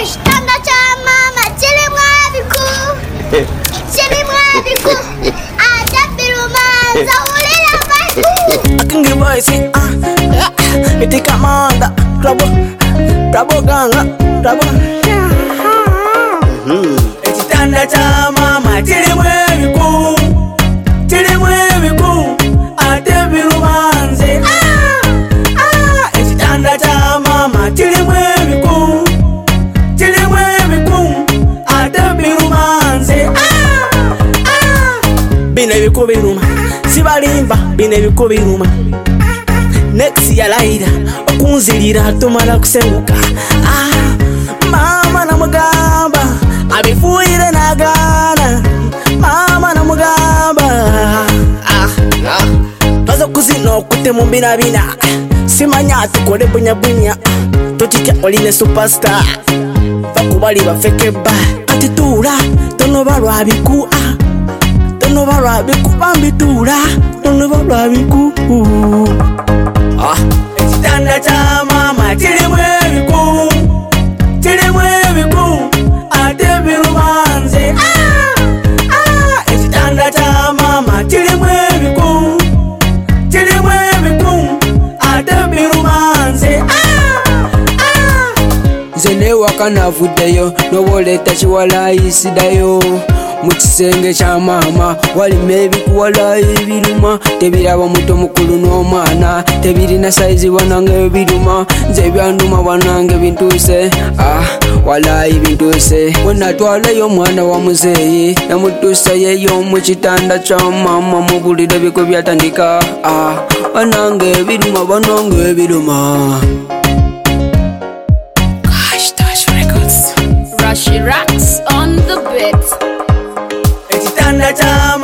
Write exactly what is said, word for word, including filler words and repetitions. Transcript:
ekitanda kya maama kirimu ebiku kirimu ebiku ate birumanza wulira baiku akingi voice ah iti kamanda rabo rabo ganga rabo ekitanda kya maama kirimu ebiku kirimu ebiku ate birumanze ekitanda kya maama kirimu ebiku kirimu ebiku ate birumanze bino ebiku biruma sibalimba bino ebiku biruma next yalaira okunzirira tumala kusenguka ah mama namugamba abifuire nagana mama namugamba ah ah baza kuzino okute mu bina bina simanya tukole bunya bunya totitya oline superstar bakubali bafeke ba ati tula tono balwa biku ah tono balwa biku bambitula tono balwa biku ah ekitanda kya maama kirimu ebiku kirimu ebiku ate birumanze ah ekitanda kya maama kirimu ebiku kirimu ebiku ate birumanze nze newaka navuddeyo noboleeta kiwalayisidayo mukisenge kya maama walimu ebikuwalayi ebiruma tebiraba muto mukulu n'omwana tebirina saizi banange ebiruma nze ebyanduma banange bintuuse ah walayi bintuuse wenatwalayo omwana wa muzeeyi namutuusa yeyo mukitanda kya maama mubulire biko byatandika ah banange ebiruma banange ebiruma. Rashi Racks on the beat. ekitanda kya